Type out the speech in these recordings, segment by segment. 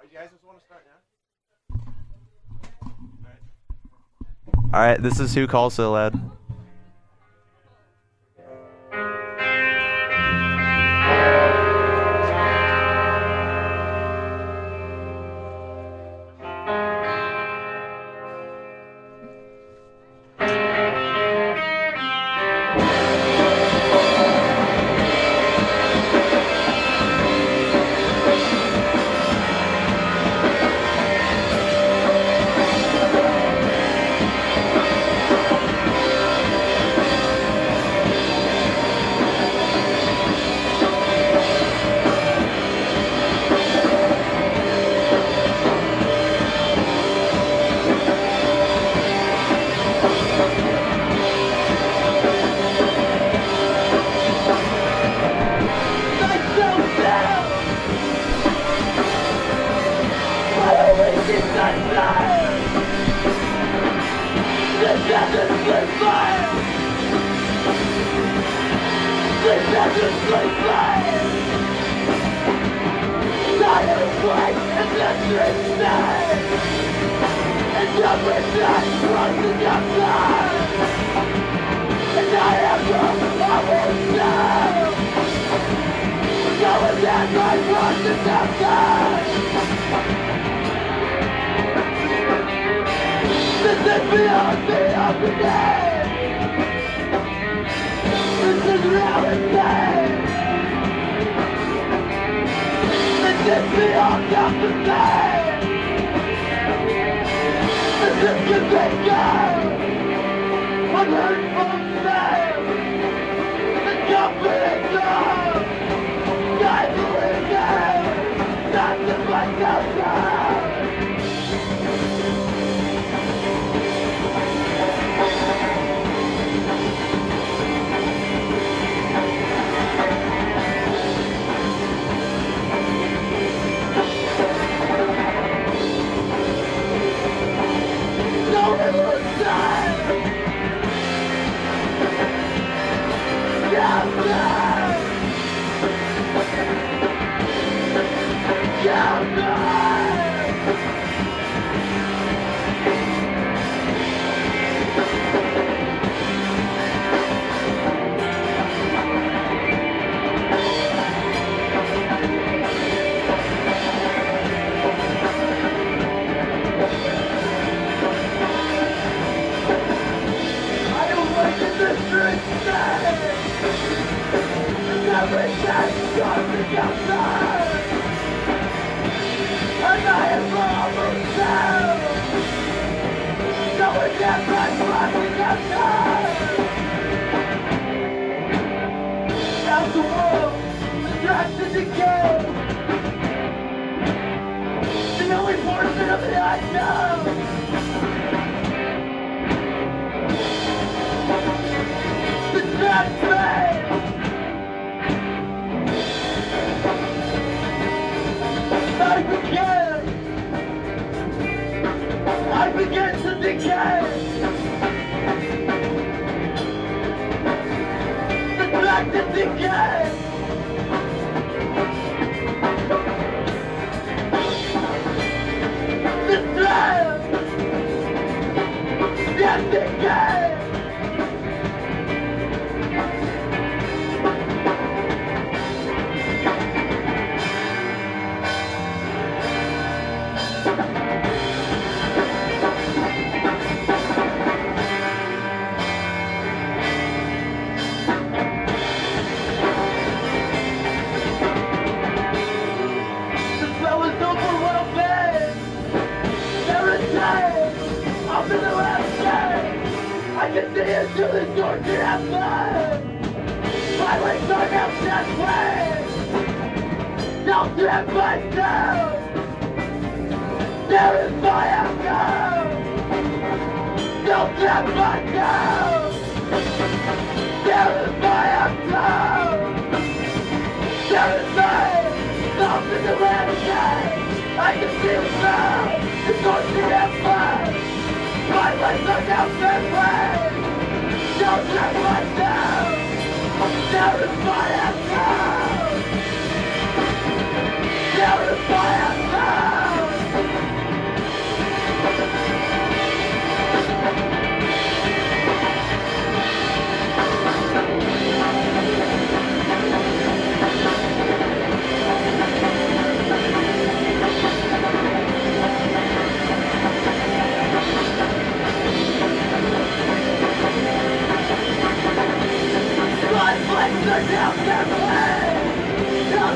Alright, this is Who Calls So Loud. Terrify us now!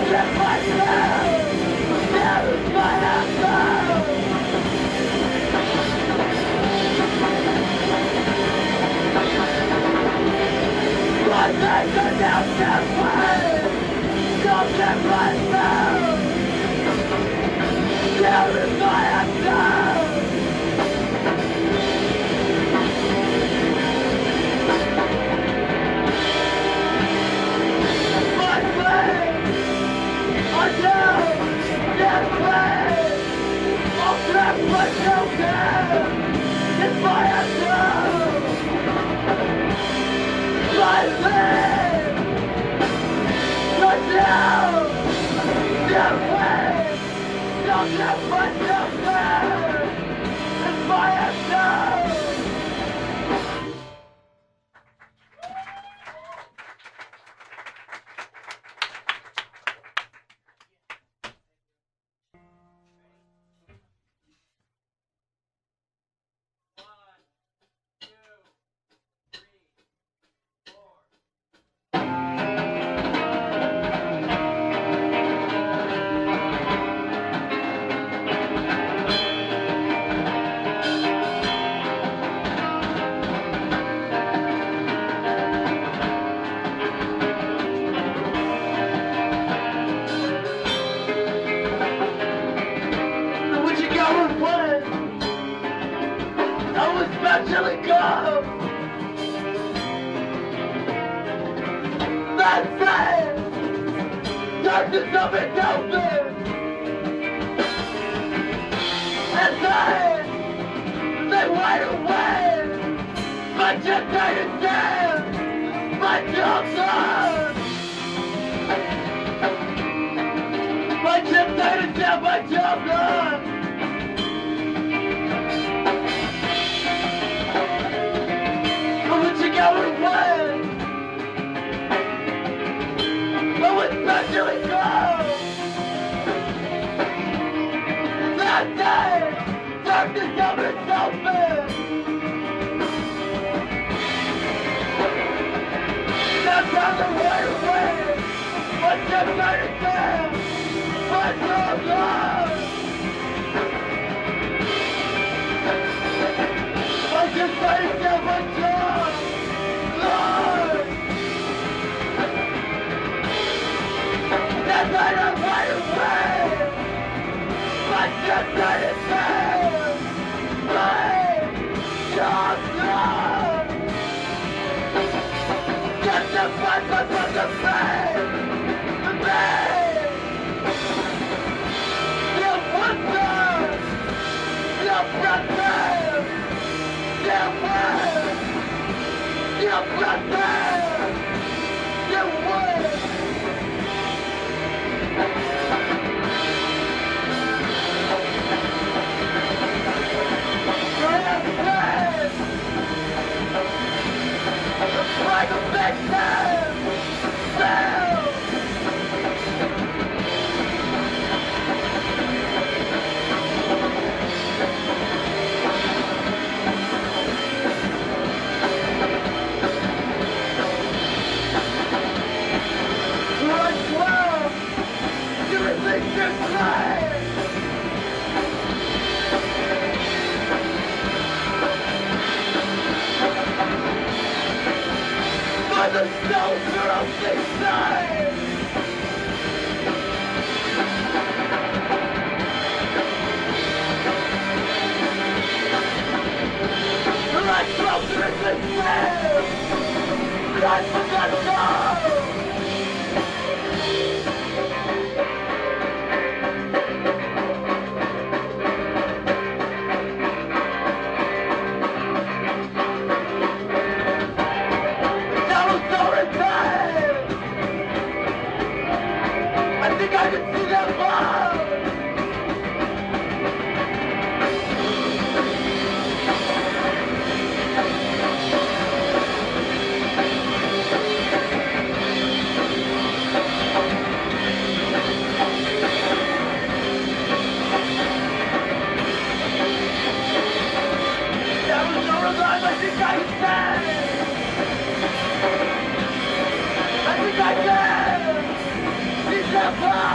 I think I can! He's a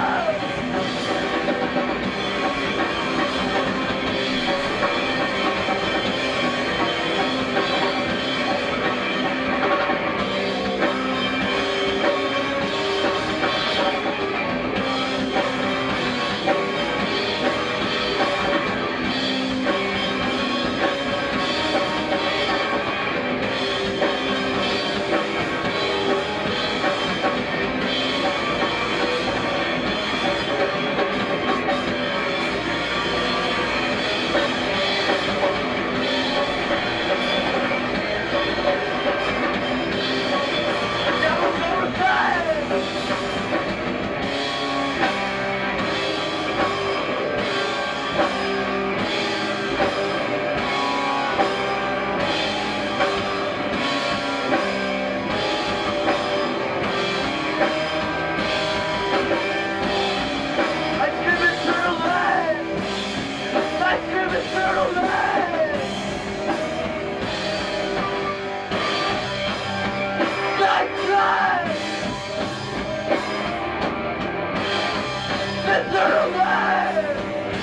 eternal life.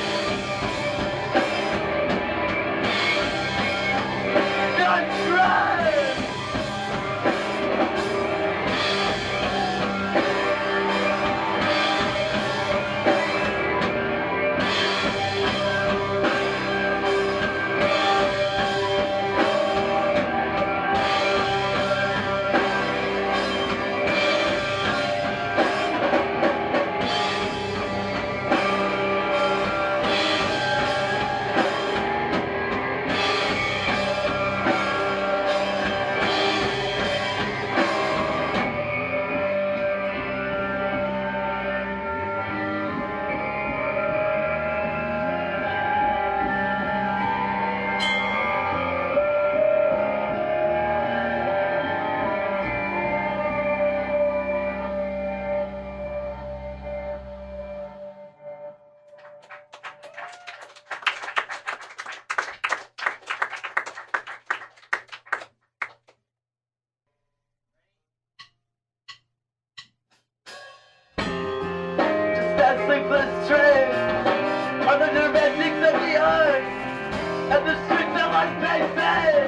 Not try. That sleepless train on the domestics of the earth and the streets of our faces.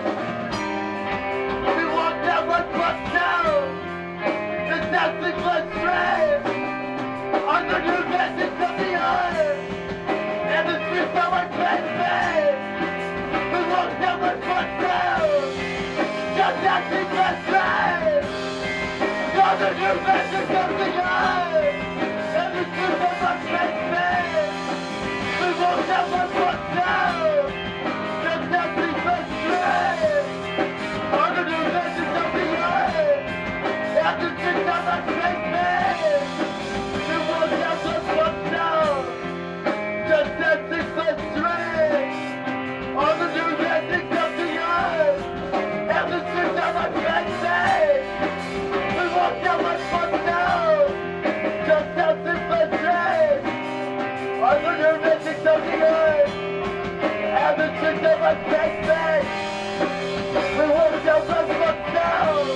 We walk down like Bucktown, the that sleepless train on the domestics of the earth and the streets of our faces. We walk down like Bucktown, just that sleepless train on the domestics of the earth. And the truth of my faces, we won't have my foot down. Just nothing but strength. On the new legends of the earth. And the truth of my faces, we won't have my foot down. Just nothing but strength. On the new legends of the earth. And the truth of my faces, we won't have my foot down. Just nothing but strength. On the new legends of the earth. And the truth of my faces, we won't have my foot down.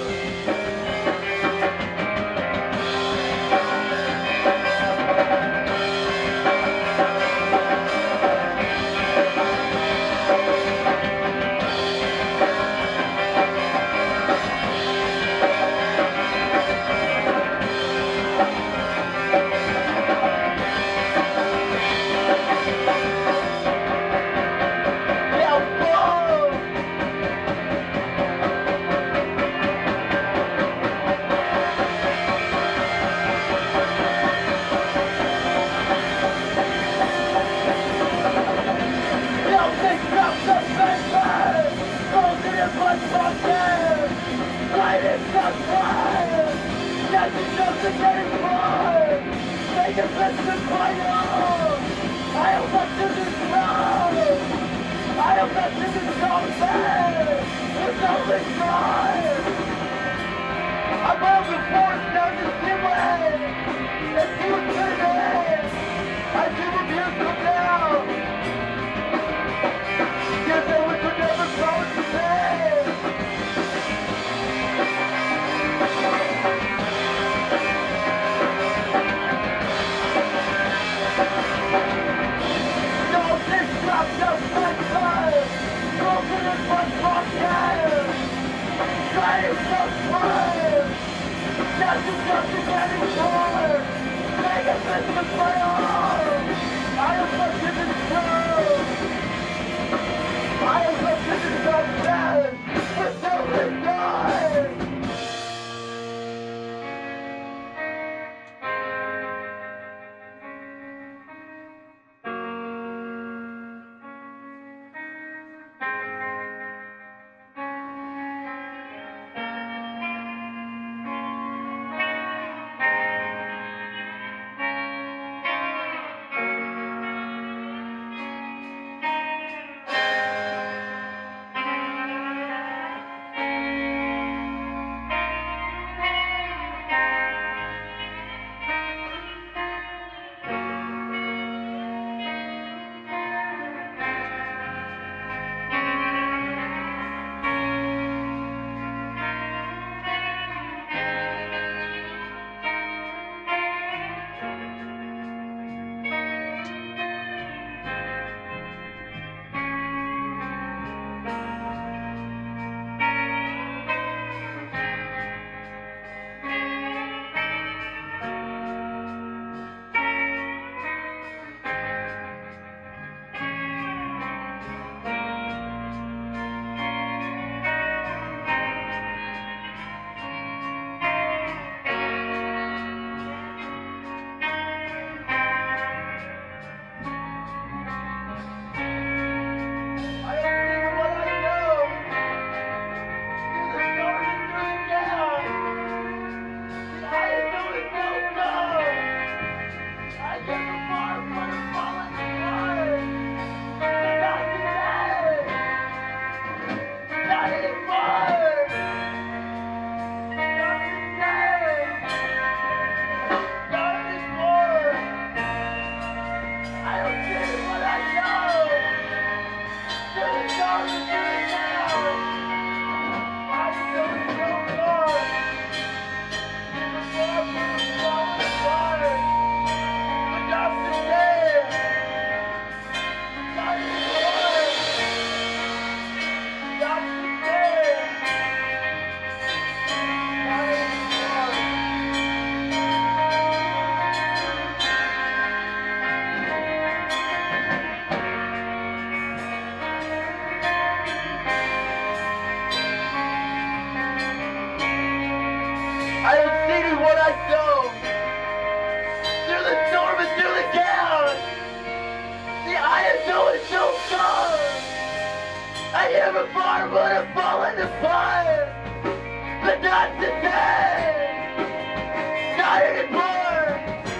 I have seen what I know. Through the storm and through the chaos. The iron know is so strong. I never far would have fallen apart. But not today. Not anymore.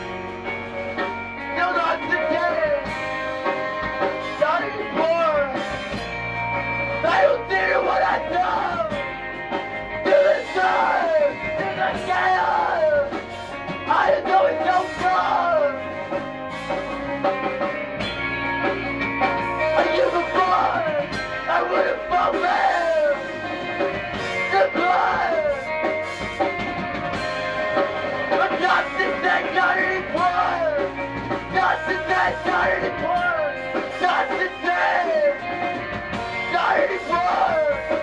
No, not today. Not anymore. I will do what I know. To the sun, to the chaos. I know it's so strong. A year before, I would have fallen. The blood. But not today, not anymore. Not today, not anymore. Not today. Not anymore.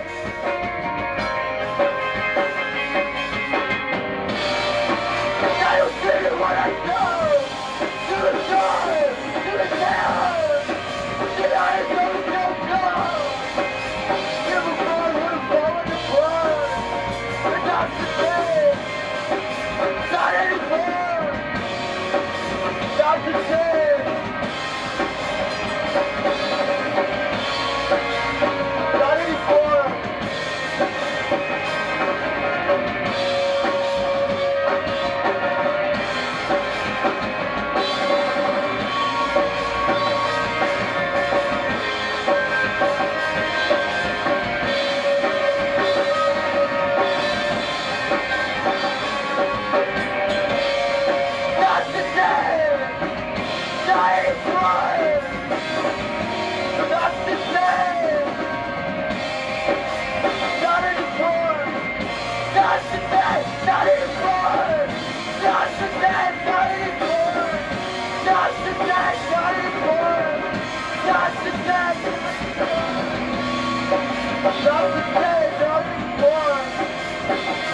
I don't care what I know. To the sun, to the chaos. The iron know is so strong. Never thought I would have fallen apart. But not today. Not anymore. Not today. Not anymore. Not today! Not anymore! Not today! Not anymore! Not today! Not anymore! Not today! Not anymore! Not today! Not anymore! Not today! Not today! Not anymore!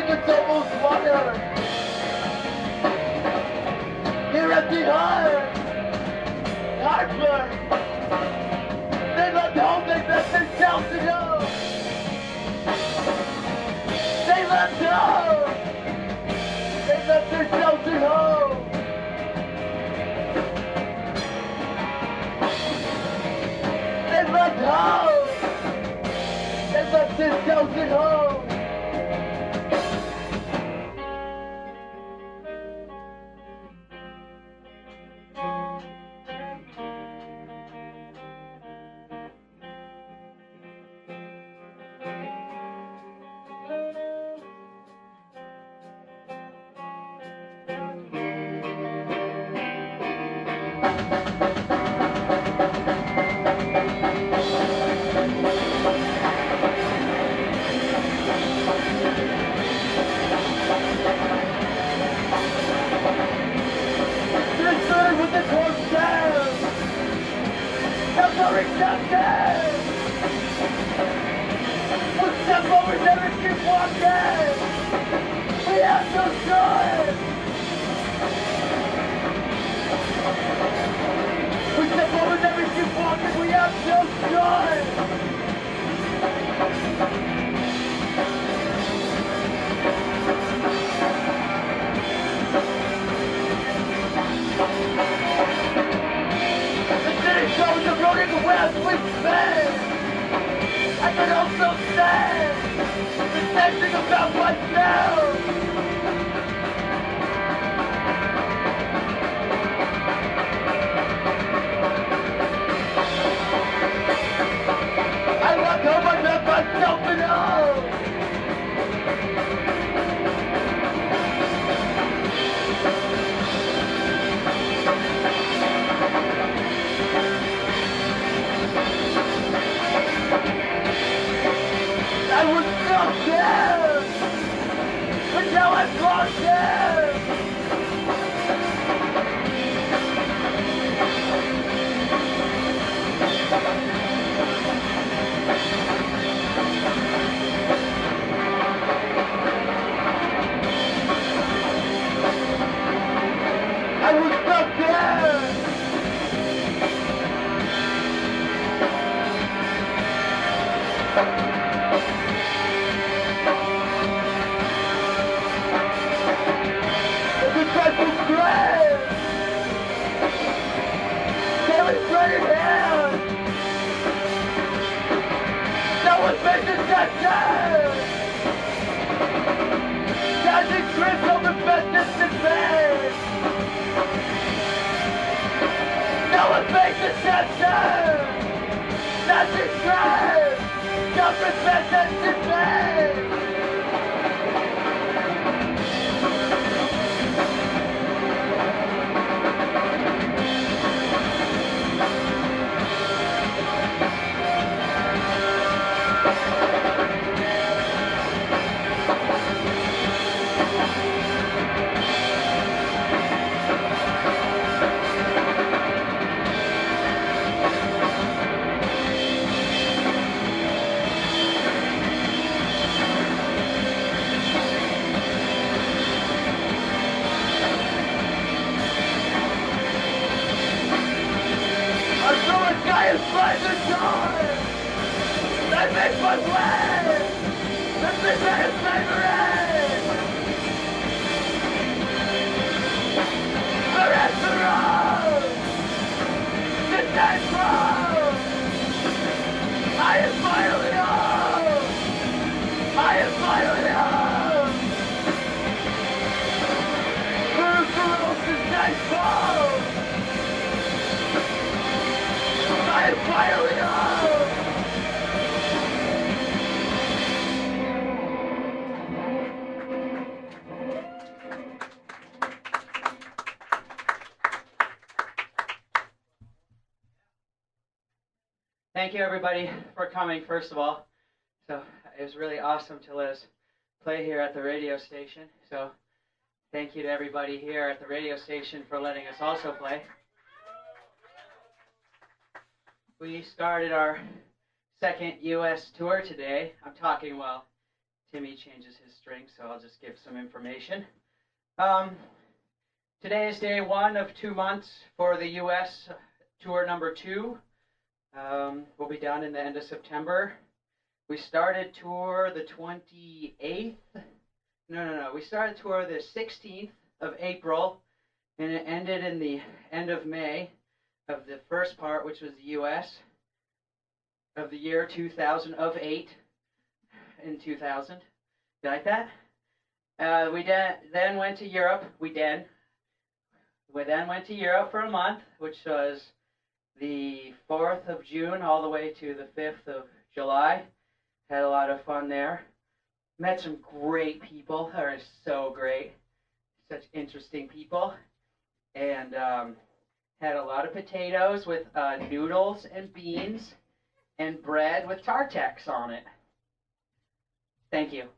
It's almost water. Your empty heart. Heartburn. They left home, they left themselves to go. They left home. They left themselves at home. They left home. They left themselves at home. Thank you, everybody, for coming, first of all. So it was really awesome to let us play here at the radio station. So thank you to everybody here at the radio station for letting us also play. We started our second U.S. tour today. I'm talking, well, Timmy changes his string, so I'll just give some information. Today is day 1 of 2 months for the U.S. tour number 2. We'll be done in the end of September. We started tour the 28th. No. We started tour the 16th of April, and it ended in the end of May of the first part, which was the U.S. of the year 2008 in 2000. You like that? We then went to Europe. We then went to Europe for a month, which was the 4th of June all the way to the 5th of July. Had a lot of fun there. Met some great people. They are so great. Such interesting people. And had a lot of potatoes with noodles and beans and bread with Tartex on it. Thank you.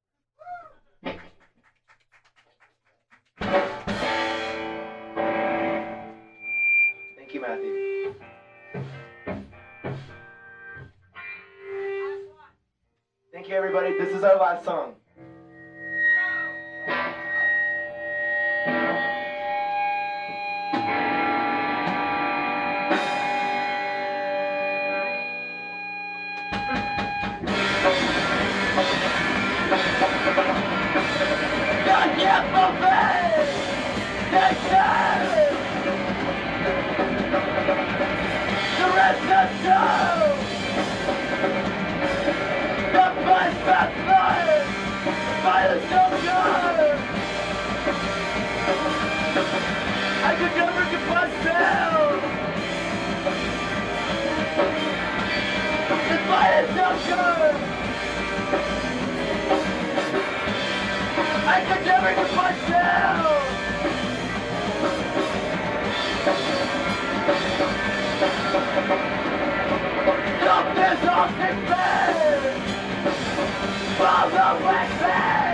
Thank you, Matthew. Thank you, everybody. This is our last song. I could never get myself. This fight is so good. I could never get myself. Stop this off the bed. Fall the wet bed.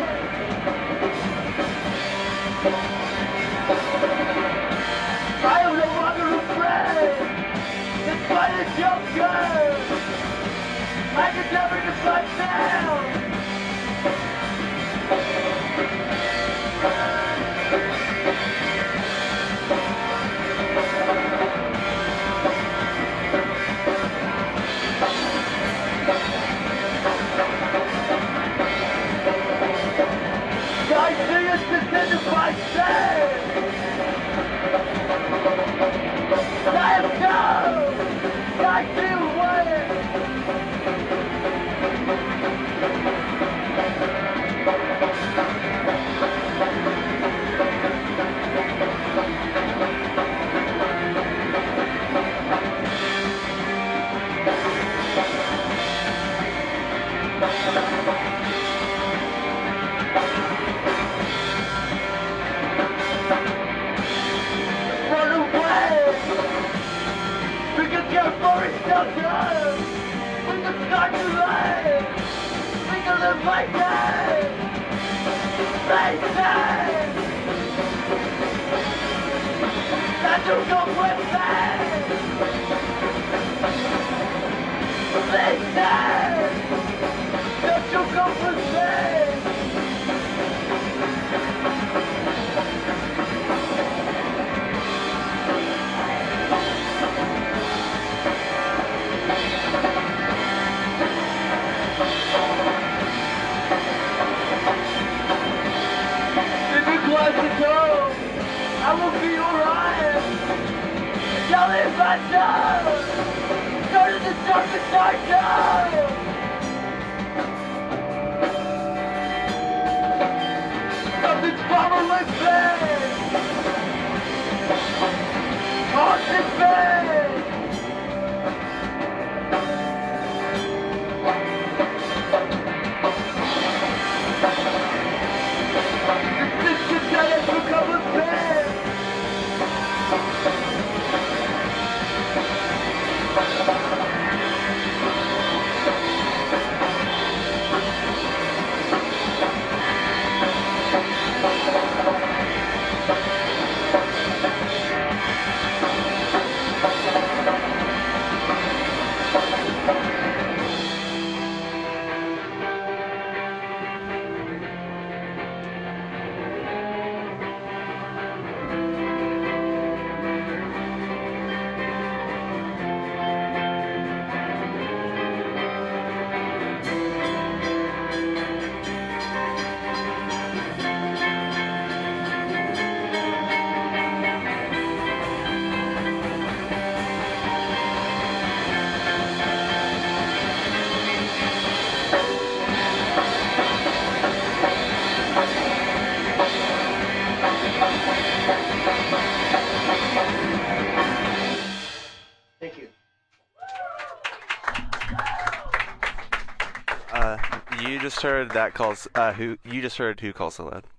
I am no longer afraid. This fight is so good. I could never get myself. I see us descend to my sin. I am down. I feel wet. Run away. We can get forest shelter. We can start to live. We can live like that. Like that. That you go with that. Like that. That you go with that. If you close the door, I will be alright. Tell me if I die. Started the darkest I die. Nothing's following me. Haunted me. You just heard Who Calls So Loud.